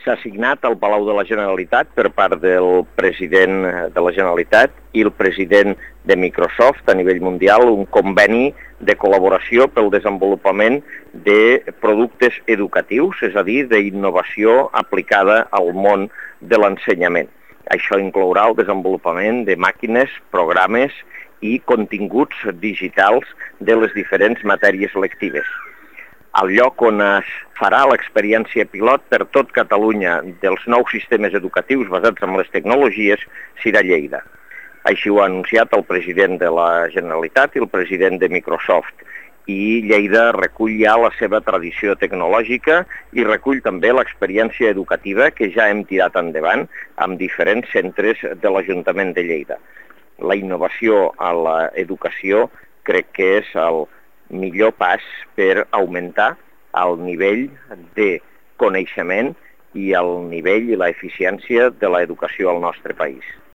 S'ha signat al Palau de la Generalitat per part del president de la Generalitat i el president de Microsoft a nivell mundial un conveni de col·laboració pel desenvolupament de productes educatius, és a dir, d'innovació aplicada al món de l'ensenyament. Això inclourà el desenvolupament de màquines, programes i continguts digitals de les diferents matèries lectives. El lloc on es farà l'experiència pilot per tot Catalunya dels nous sistemes educatius basats en les tecnologies serà Lleida. Així ho ha anunciat el president de la Generalitat i el president de Microsoft. I Lleida recull ja la seva tradició tecnològica i recull també l'experiència educativa que ja hem tirat endavant amb diferents centres de l'Ajuntament de Lleida. La innovació a l'educació crec que és el millor pas per augmentar el nivell de coneixement i el nivell i l'eficiència de l'educació al nostre país.